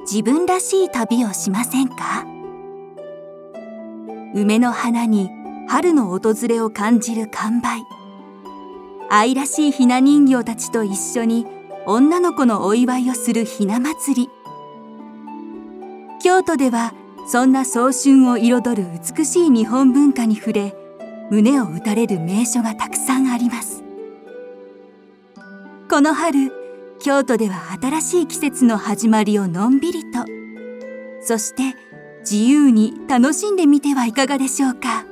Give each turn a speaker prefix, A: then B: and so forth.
A: 自分らしい旅をしませんか？梅の花に春の訪れを感じる寒梅、愛らしいひな人形たちと一緒に女の子のお祝いをするひな祭り。京都ではそんな早春を彩る美しい日本文化に触れ、胸を打たれる名所がたくさんあります。この春、京都では新しい季節の始まりをのんびりと、そして自由に楽しんでみてはいかがでしょうか。